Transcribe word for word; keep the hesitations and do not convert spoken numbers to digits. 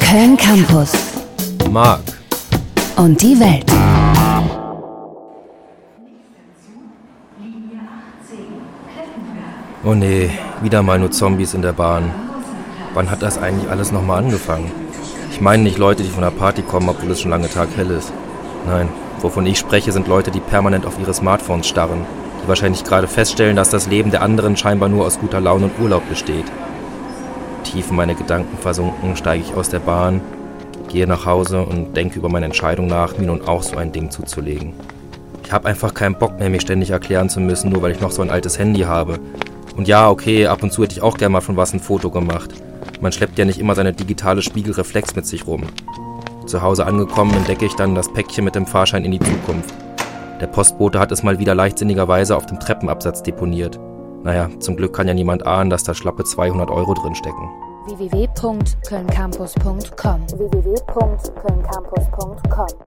Köln Campus. Marc. Und die Welt. Oh nee, wieder mal nur Zombies in der Bahn. Wann hat das eigentlich alles nochmal angefangen? Ich meine nicht Leute, die von der Party kommen, obwohl es schon lange Tag hell ist. Nein, wovon ich spreche, sind Leute, die permanent auf ihre Smartphones starren, die wahrscheinlich gerade feststellen, dass das Leben der anderen scheinbar nur aus guter Laune und Urlaub besteht. Tief in meine Gedanken versunken, steige ich aus der Bahn, gehe nach Hause und denke über meine Entscheidung nach, mir nun auch so ein Ding zuzulegen. Ich habe einfach keinen Bock mehr, mir ständig erklären zu müssen, nur weil ich noch so ein altes Handy habe. Und ja, okay, ab und zu hätte ich auch gerne mal von was ein Foto gemacht. Man schleppt ja nicht immer seine digitale Spiegelreflex mit sich rum. Zu Hause angekommen entdecke ich dann das Päckchen mit dem Fahrschein in die Zukunft. Der Postbote hat es mal wieder leichtsinnigerweise auf dem Treppenabsatz deponiert. Naja, zum Glück kann ja niemand ahnen, dass da schlappe zweihundert Euro drin stecken. w w w punkt köln campus punkt com w w w punkt köln campus punkt com